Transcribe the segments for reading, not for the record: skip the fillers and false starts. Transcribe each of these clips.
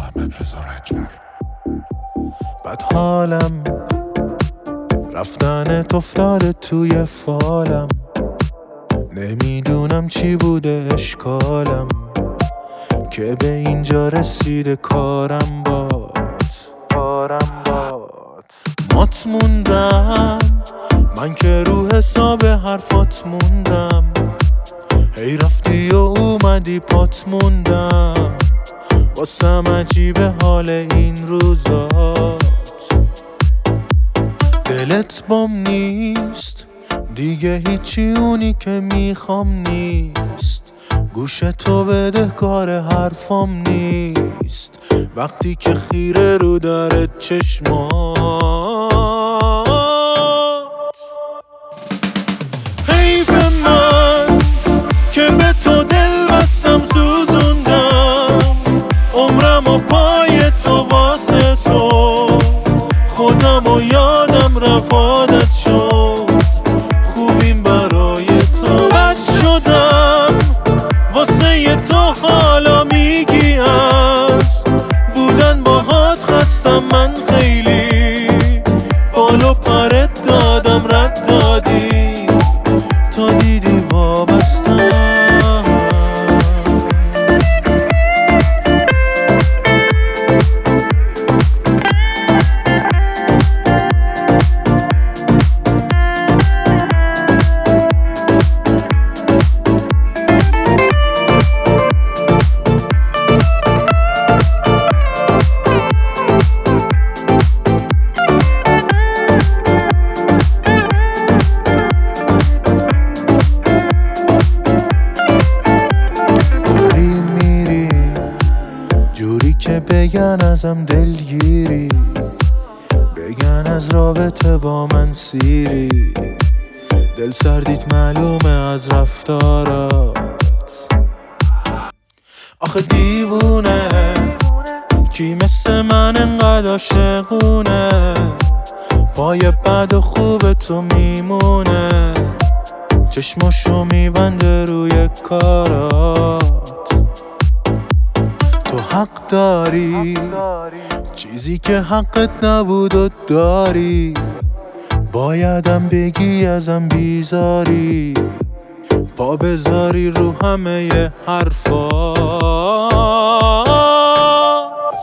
بد حالم رفتنت افتاده توی فالم، نمیدونم چی بوده اشکالم که به اینجا رسیده کارم باد. مات موندم من که رو حساب حرفات موندم، هی رفتی و اومدی پات موندم، واسم عجیبه حال این روزات. دلت بام نیست دیگه، هیچی اونی که میخوام نیست، گوش تو بدهکار حرفام نیست وقتی که خیره رو داره چشمات. حیف من که به تو دل بستم سوزوندم، عمرم و پای تو واسه تو، خودم و یادم رفت عادت شد خوبیم برای تو. بد شدم واسه تو حالا میگی از بودن باهات خستم من خیلی، بالو پرت دادم رد دادی تا دیدی وابستم. که بگن ازم دلگیری، بگن از رابطه با من سیری، دل سردیت معلومه از رفتارات. آخه دیوونه کی مثل من انقدر عاشقونه، پای بد و خوب تو میمونه، چشماشو میبنده روی کارات. تو حق داری چیزی که حقت نبود و داری، بایدم بگی ازم بیزاری، پا بذاری رو همه حرفات.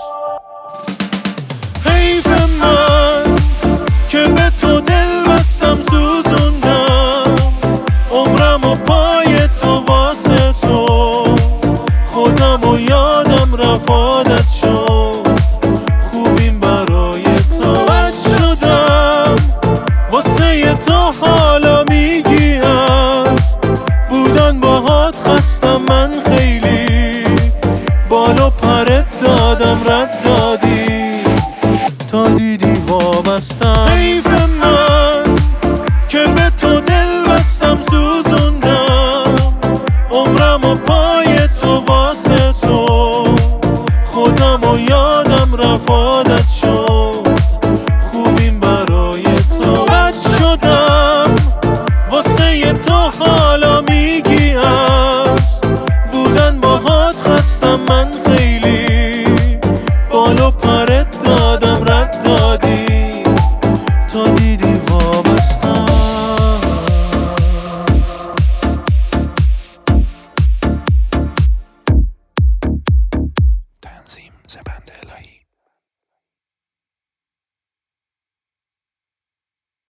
حیف من که به تو دل بستم سوزوندم، عمرم و پای تو واسه تو، خودم و یادم رفت عادت شد خوبیم برای تو. بد شدم واسه تو حالا میگی از بودن باهات خستم من خیلی، بالو پرت دادم رد دادی تا دیدی وابستم. حیف من که به تو دل بستم سوزوندم، عمرم و پای تو واسه تو، خودم و یادم رفت عادت شد خوبیم برای تو. بد شدم واسه تو حالا میگی از بودن باهات خستم من خیلی، بالو پرت دادم رد دادی تا دیدی وابستم. تنظیم زبنده الهی.